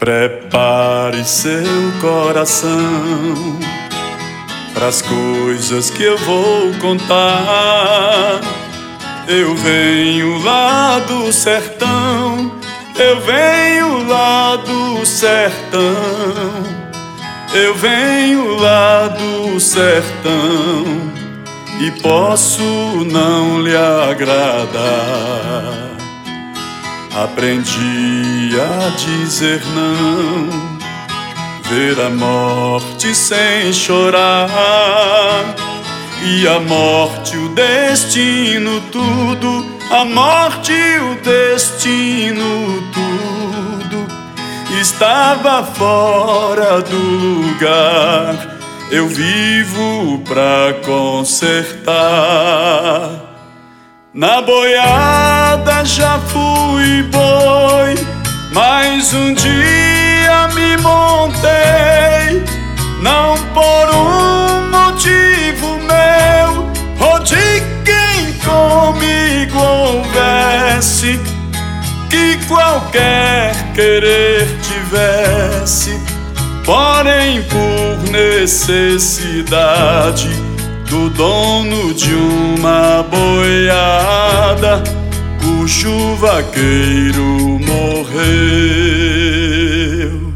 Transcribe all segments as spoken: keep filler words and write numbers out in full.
Prepare seu coração pras coisas que eu vou contar. Eu venho lá do sertão, eu venho lá do sertão, eu venho lá do sertão e posso não lhe agradar. Aprendi a dizer não, ver a morte sem chorar, e a morte, o destino, tudo, a morte, o destino, tudo estava fora do lugar. Eu vivo pra consertar. Na boiada já fui boi, mas um dia me montei, não por um motivo meu, ou de quem comigo houvesse, que qualquer querer tivesse, porém por necessidade do dono de uma boiada, cujo vaqueiro morreu.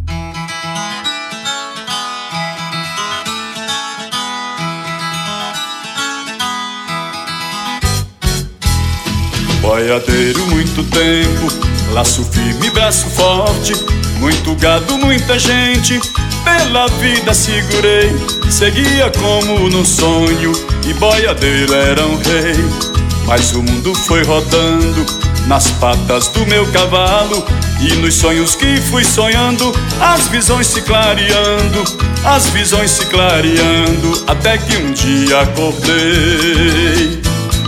Boiadeiro muito tempo, laço firme, braço forte, muito gado, muita gente, pela vida segurei, seguia como num sonho, e boiadeiro era um rei. Mas o mundo foi rodando nas patas do meu cavalo, e nos sonhos que fui sonhando, as visões se clareando, as visões se clareando, até que um dia acordei.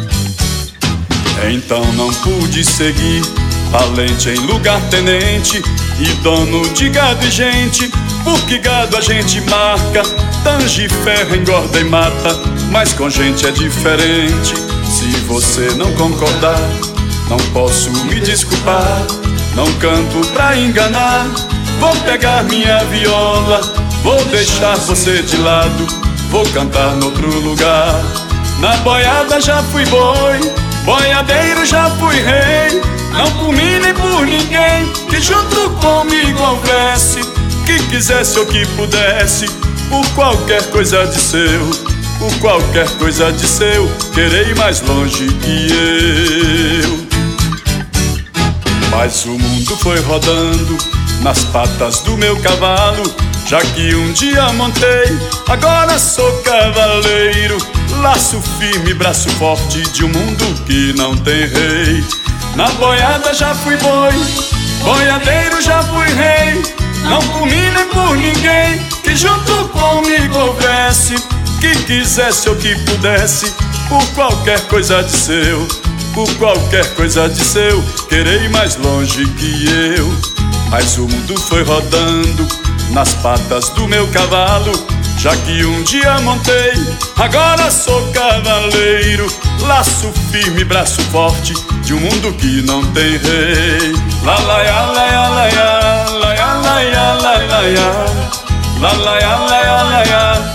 Então não pude seguir, valente em lugar tenente, e dono de gado e gente, porque gado a gente marca, tange, ferra, engorda e mata, mas com gente é diferente. Se você não concordar, não posso me desculpar, não canto pra enganar, vou pegar minha viola, vou deixar você de lado, vou cantar noutro lugar. Na boiada já fui boi, boiadeiro já fui rei, não por mim nem por ninguém, que junto comigo houvesse, que quisesse ou que pudesse, por qualquer coisa de seu, por qualquer coisa de seu, querer ir mais longe que eu. Mas o mundo foi rodando nas patas do meu cavalo, já que um dia montei, agora sou cavaleiro, laço firme, braço forte de um mundo que não tem rei. Na boiada já fui boi, boiadeiro já fui rei, não por mim nem por ninguém, que junto comigo houvesse, que quisesse ou que pudesse, por qualquer coisa de seu, por qualquer coisa de seu, querer ir mais longe que eu. Mas o mundo foi rodando nas patas do meu cavalo, já que um dia montei, agora sou cavaleiro, laço firme, braço forte de um mundo que não tem rei. La la ya la ya la ya, la ya la ya la la ya, la la ya la ya la ya.